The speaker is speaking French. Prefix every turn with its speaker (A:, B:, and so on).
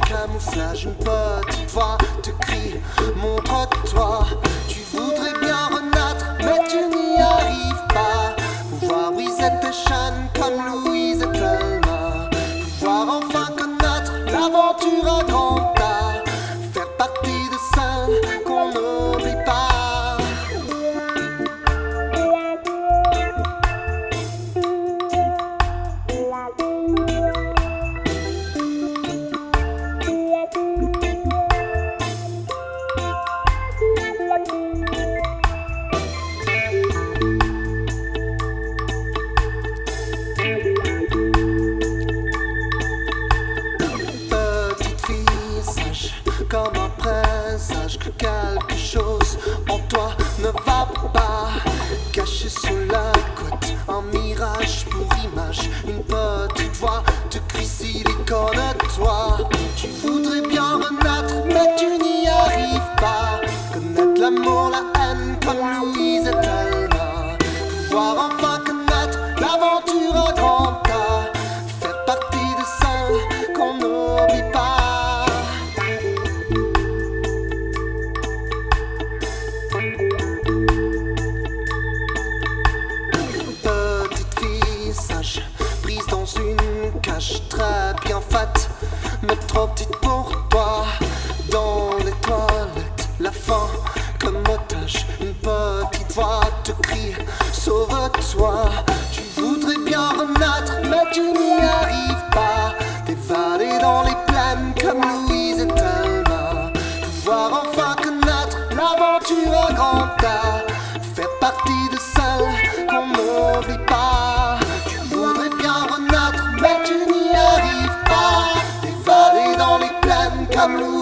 A: camouflage, une petite voix te crie, montre-toi. Tu voudrais bien renaître, mais tu n'y arrives pas. Pouvoir briser tes chaînes comme Louise et Thelma. Pouvoir enfin connaître l'aventure à grand tas. Faire partie de celles qu'on n'oublie pas. Comme un présage que quelque chose en toi ne va pas. Caché sous la couette, un mirage pour image. Une petite voix te crie silicone-toi. Tu voudrais bien renaître, mais tu n'y arrives pas. Connaître l'amour, la haine comme Louise et Thelma. Pouvoir enfin connaître l'aventure à grand tas. Faire partie de celles qu'on n'oublie pas. Prise dans une cage très bien faite, mais trop petite pour toi. Dans les toilettes, la faim comme otage. Une petite voix te crie, sauve-toi. Tu voudrais bien renaître, mais tu n'y arrives pas. T'évader dans les plaines comme Louise et Thelma. Pouvoir enfin connaître l'aventure à grand tas. Faire partie de celles qu'on n'oublie pas. Mais tu n'y arrives pas. T'évader dans les plaines comme Louise.